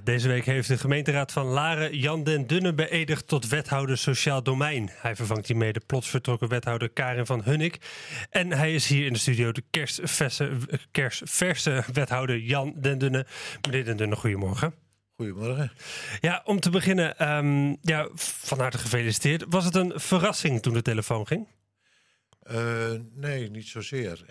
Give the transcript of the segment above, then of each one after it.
Ja, deze week heeft de gemeenteraad van Laren Jan den Dunne beëdigd tot wethouder sociaal domein. Hij vervangt hiermee de plots vertrokken wethouder Karin van Hunnik. En hij is hier in de studio de kerstverse wethouder Jan den Dunne. Meneer den Dunne, goedemorgen. Goedemorgen. Ja, om te beginnen, van harte gefeliciteerd. Was het een verrassing toen de telefoon ging? Nee, niet zozeer.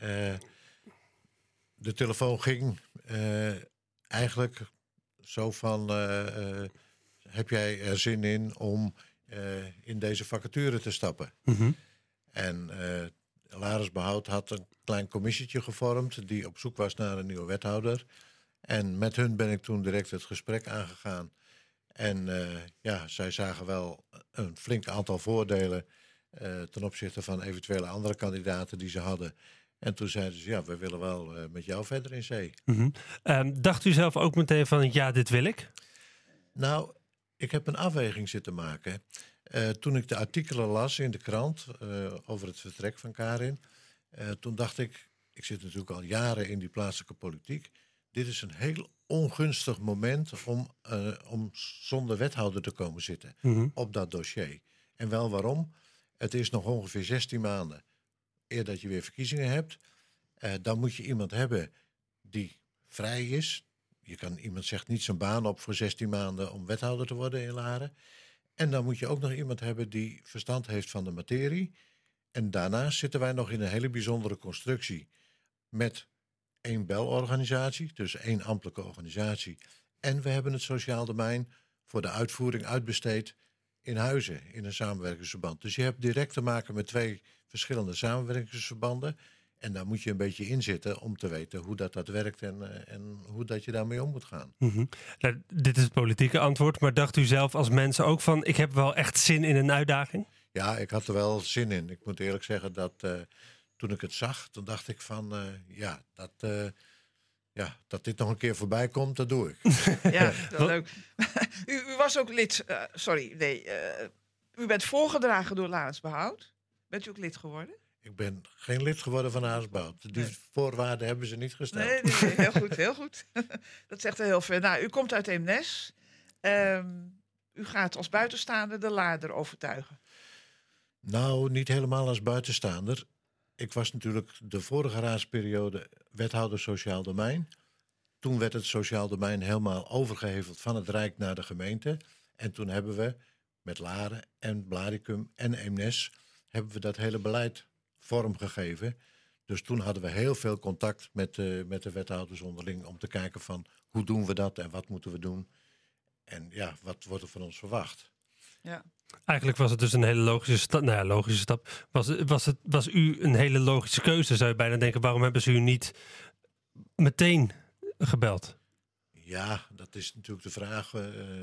De telefoon ging eigenlijk zo van... heb jij er zin in om in deze vacature te stappen? Mm-hmm. En Laresbehoud had een klein commissietje gevormd... die op zoek was naar een nieuwe wethouder. En met hun ben ik toen direct het gesprek aangegaan. En zij zagen wel een flink aantal voordelen... ten opzichte van eventuele andere kandidaten die ze hadden. En toen zeiden ze, ja, we willen wel met jou verder in zee. Mm-hmm. Dacht u zelf ook meteen van, ja, dit wil ik? Nou, ik heb een afweging zitten maken. Toen ik de artikelen las in de krant over het vertrek van Karin... toen dacht ik zit natuurlijk al jaren in die plaatselijke politiek... dit is een heel ongunstig moment om zonder wethouder te komen zitten op dat dossier. En wel waarom? Het is nog ongeveer 16 maanden eer dat je weer verkiezingen hebt. Dan moet je iemand hebben die vrij is. Iemand zegt niet zijn baan op voor 16 maanden om wethouder te worden in Laren. En dan moet je ook nog iemand hebben die verstand heeft van de materie. En daarnaast zitten wij nog in een hele bijzondere constructie met 1 belorganisatie, dus 1 ambtelijke organisatie. En we hebben het sociaal domein voor de uitvoering uitbesteed in Huizen, in een samenwerkingsverband. Dus je hebt direct te maken met 2 verschillende samenwerkingsverbanden. En daar moet je een beetje in zitten om te weten hoe dat werkt en hoe dat je daarmee om moet gaan. Mm-hmm. Nou, dit is het politieke antwoord, maar dacht u zelf als mensen ook van... ik heb wel echt zin in een uitdaging? Ja, ik had er wel zin in. Ik moet eerlijk zeggen dat toen ik het zag, toen dacht ik van dat dit nog een keer voorbij komt, dat doe ik. Ja, dat leuk. U was ook lid, u bent voorgedragen door Laresbehoud. Bent u ook lid geworden? Ik ben geen lid geworden van Laresbehoud. Die voorwaarden hebben ze niet gesteld. Nee, heel goed, heel goed. Dat zegt er heel veel. Nou, u komt uit Eemnes. U gaat als buitenstaander de Laarder overtuigen. Nou, niet helemaal als buitenstaander. Ik was natuurlijk de vorige raadsperiode wethouder sociaal domein. Toen werd het sociaal domein helemaal overgeheveld van het Rijk naar de gemeente. En toen hebben we met Laren en Blaricum en Eemnes... hebben we dat hele beleid vormgegeven. Dus toen hadden we heel veel contact met de wethouders onderling... om te kijken van hoe doen we dat en wat moeten we doen. En ja, wat wordt er van ons verwacht? Ja. Eigenlijk was het dus een hele logische stap. Nou ja, logische stap. Was u een hele logische keuze, zou je bijna denken. Waarom hebben ze u niet meteen gebeld? Ja, dat is natuurlijk de vraag.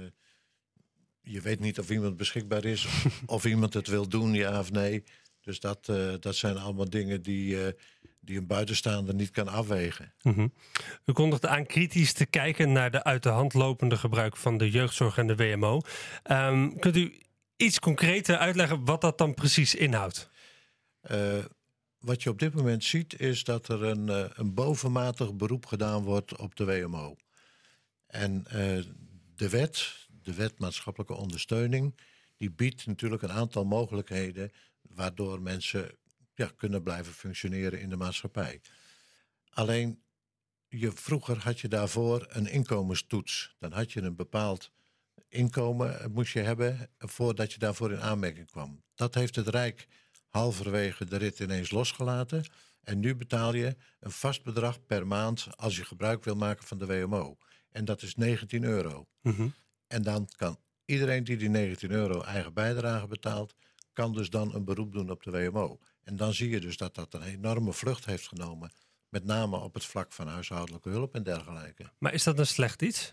Je weet niet of iemand beschikbaar is, of iemand het wil doen, ja of nee. Dus dat zijn allemaal dingen die een buitenstaander niet kan afwegen. Mm-hmm. U kondigde aan kritisch te kijken naar de uit de hand lopende gebruik van de jeugdzorg en de WMO. Kunt u iets concreter uitleggen wat dat dan precies inhoudt? Wat je op dit moment ziet is dat er een bovenmatig beroep gedaan wordt op de WMO. En de wet maatschappelijke ondersteuning, die biedt natuurlijk een aantal mogelijkheden waardoor mensen kunnen blijven functioneren in de maatschappij. Alleen, vroeger had je daarvoor een inkomenstoets. Dan had je een bepaald inkomen moest je hebben voordat je daarvoor in aanmerking kwam. Dat heeft het Rijk halverwege de rit ineens losgelaten. En nu betaal je een vast bedrag per maand als je gebruik wil maken van de WMO. En dat is €19. Mm-hmm. En dan kan iedereen die €19 eigen bijdrage betaalt, kan dus dan een beroep doen op de WMO. En dan zie je dus dat dat een enorme vlucht heeft genomen. Met name op het vlak van huishoudelijke hulp en dergelijke. Maar is dat een slecht iets?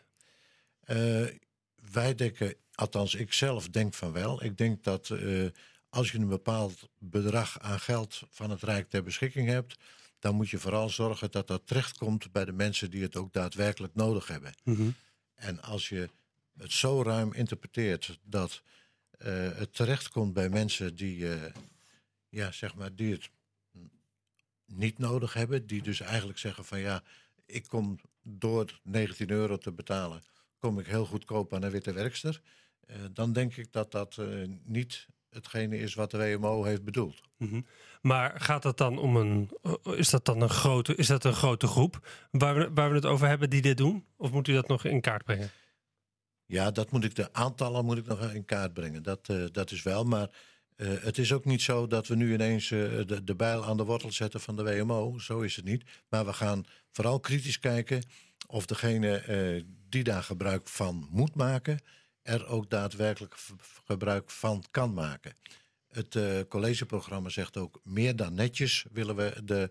Wij denken, althans ik zelf denk van wel. Ik denk dat als je een bepaald bedrag aan geld van het Rijk ter beschikking hebt, dan moet je vooral zorgen dat dat terechtkomt bij de mensen die het ook daadwerkelijk nodig hebben. Mm-hmm. En als je het zo ruim interpreteert dat het terechtkomt bij mensen die het niet nodig hebben, die dus eigenlijk zeggen van ja, ik kom door €19 te betalen, kom ik heel goedkoop aan een witte werkster. Dan denk ik dat dat niet hetgene is wat de WMO heeft bedoeld. Mm-hmm. Maar gaat dat dan om is dat een grote groep waar we het over hebben die dit doen? Of moet u dat nog in kaart brengen? Ja, de aantallen moet ik nog in kaart brengen. Dat is wel, maar het is ook niet zo dat we nu ineens de bijl aan de wortel zetten van de WMO. Zo is het niet. Maar we gaan vooral kritisch kijken of degene die daar gebruik van moet maken, er ook daadwerkelijk gebruik van kan maken. Het collegeprogramma zegt ook meer dan netjes willen we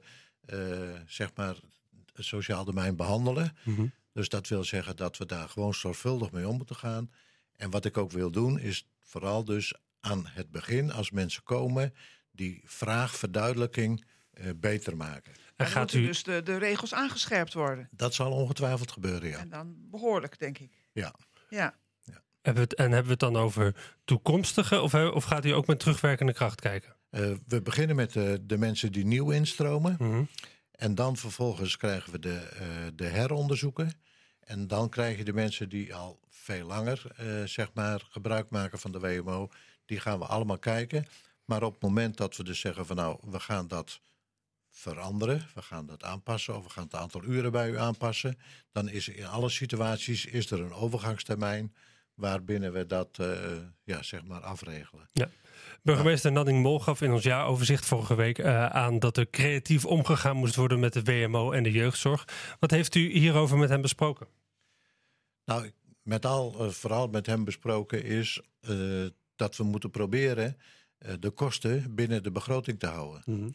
het sociaal domein behandelen. Mm-hmm. Dus dat wil zeggen dat we daar gewoon zorgvuldig mee om moeten gaan. En wat ik ook wil doen is vooral dus aan het begin, als mensen komen, die vraagverduidelijking beter maken. En gaat u dus de regels aangescherpt worden? Dat zal ongetwijfeld gebeuren, ja. En dan behoorlijk, denk ik. Ja. Hebben we het dan over toekomstige of gaat u ook met terugwerkende kracht kijken? We beginnen met de mensen die nieuw instromen. Mm-hmm. En dan vervolgens krijgen we de heronderzoeken. En dan krijg je de mensen die al veel langer gebruik maken van de WMO. Die gaan we allemaal kijken. Maar op het moment dat we dus zeggen van nou, we gaan dat veranderen. We gaan dat aanpassen of we gaan het aantal uren bij u aanpassen. Dan is in alle situaties er een overgangstermijn waarbinnen we dat afregelen. Ja. Burgemeester Nanning Mol gaf in ons jaaroverzicht vorige week aan dat er creatief omgegaan moest worden met de WMO en de jeugdzorg. Wat heeft u hierover met hem besproken? Nou, vooral met hem besproken is dat we moeten proberen de kosten binnen de begroting te houden. Mm-hmm.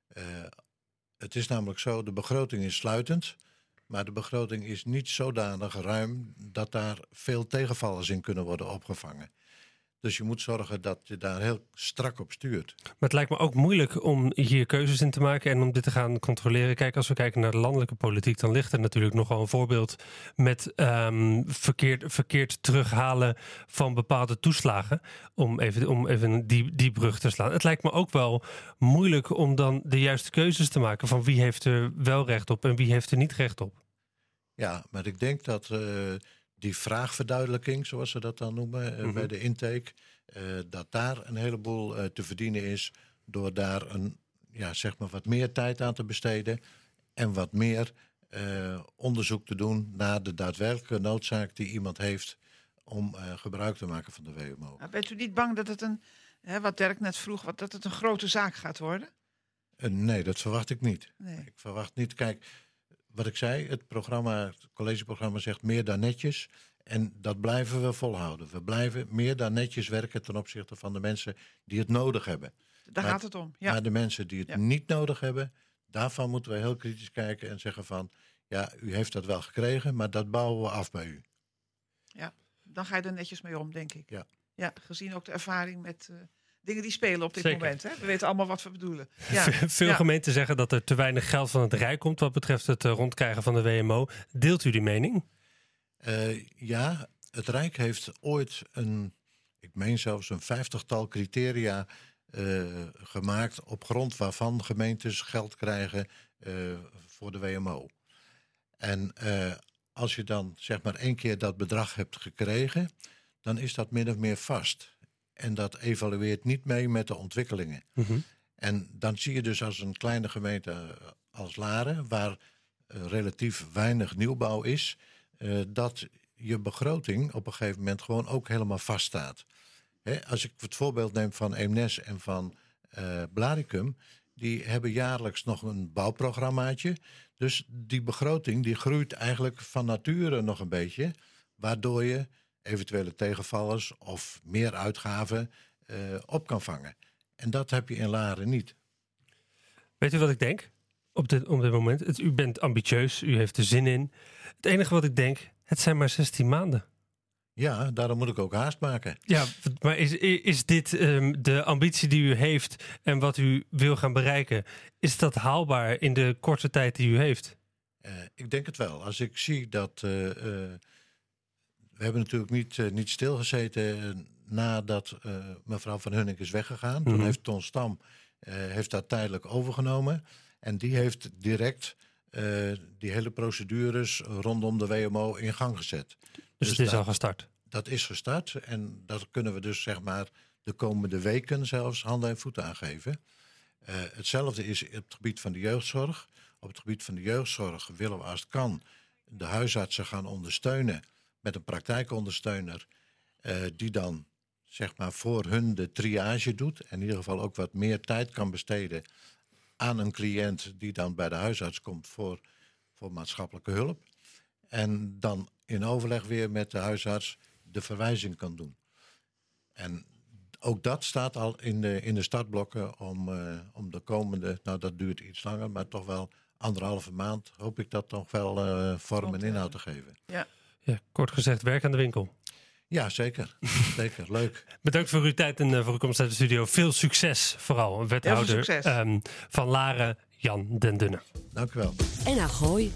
Het is namelijk zo, de begroting is sluitend. Maar de begroting is niet zodanig ruim dat daar veel tegenvallers in kunnen worden opgevangen. Dus je moet zorgen dat je daar heel strak op stuurt. Maar het lijkt me ook moeilijk om hier keuzes in te maken en om dit te gaan controleren. Kijk, als we kijken naar de landelijke politiek, dan ligt er natuurlijk nogal een voorbeeld met verkeerd terughalen van bepaalde toeslagen. Om even die brug te slaan. Het lijkt me ook wel moeilijk om dan de juiste keuzes te maken van wie heeft er wel recht op en wie heeft er niet recht op. Ja, maar ik denk dat die vraagverduidelijking, zoals ze dat dan noemen, bij de intake, dat daar een heleboel te verdienen is door daar wat meer tijd aan te besteden en wat meer onderzoek te doen naar de daadwerkelijke noodzaak die iemand heeft om gebruik te maken van de WMO. Nou, bent u niet bang dat het wat Dirk net vroeg, dat het een grote zaak gaat worden? Nee, dat verwacht ik niet. Nee. Ik verwacht niet, kijk, wat ik zei, het collegeprogramma zegt meer dan netjes. En dat blijven we volhouden. We blijven meer dan netjes werken ten opzichte van de mensen die het nodig hebben. Daar gaat het om. Ja. Maar de mensen die het niet nodig hebben, daarvan moeten we heel kritisch kijken en zeggen van, ja, u heeft dat wel gekregen, maar dat bouwen we af bij u. Ja, dan ga je er netjes mee om, denk ik. Ja, gezien ook de ervaring met dingen die spelen op dit Zeker. moment. Hè? We weten allemaal wat we bedoelen. Ja. Veel gemeenten zeggen dat er te weinig geld van het Rijk komt wat betreft het rondkrijgen van de WMO. Deelt u die mening? Ja, het Rijk heeft ooit ik meen zelfs een 50-tal criteria gemaakt op grond waarvan gemeentes geld krijgen voor de WMO. En als je dan één keer dat bedrag hebt gekregen, dan is dat min of meer vast. En dat evalueert niet mee met de ontwikkelingen. Mm-hmm. En dan zie je dus als een kleine gemeente als Laren, waar relatief weinig nieuwbouw is, dat je begroting op een gegeven moment gewoon ook helemaal vaststaat. Als ik het voorbeeld neem van Eemnes en van Blaricum, die hebben jaarlijks nog een bouwprogrammaatje. Dus die begroting die groeit eigenlijk van nature nog een beetje, waardoor je eventuele tegenvallers of meer uitgaven op kan vangen. En dat heb je in Laren niet. Weet u wat ik denk op dit moment? U bent ambitieus, u heeft er zin in. Het enige wat ik denk, het zijn maar 16 maanden. Ja, daarom moet ik ook haast maken. Ja, maar is dit de ambitie die u heeft en wat u wil gaan bereiken, is dat haalbaar in de korte tijd die u heeft? Ik denk het wel. Als ik zie dat we hebben natuurlijk niet stilgezeten nadat mevrouw Van Hunnik is weggegaan. Mm-hmm. Toen heeft Ton Stam heeft dat tijdelijk overgenomen. En die heeft direct die hele procedures rondom de WMO in gang gezet. Dus het is al gestart. Dat is gestart en dat kunnen we dus zeg maar de komende weken zelfs handen en voeten aangeven. Hetzelfde is op het gebied van de jeugdzorg. Op het gebied van de jeugdzorg willen we als het kan de huisartsen gaan ondersteunen met een praktijkondersteuner die dan zeg maar voor hun de triage doet. En in ieder geval ook wat meer tijd kan besteden aan een cliënt die dan bij de huisarts komt voor maatschappelijke hulp. En dan in overleg weer met de huisarts de verwijzing kan doen. En ook dat staat al in de startblokken om de komende, nou dat duurt iets langer, maar toch wel 1,5 maand hoop ik dat toch wel vorm en inhoud te geven. Ja. Ja, kort gezegd, werk aan de winkel. Ja, zeker. Zeker, leuk. Bedankt voor uw tijd en voor uw komst uit de studio. Veel succes vooral, wethouder succes. Van Laren, Jan den Dunne. Dank u wel. En Gooi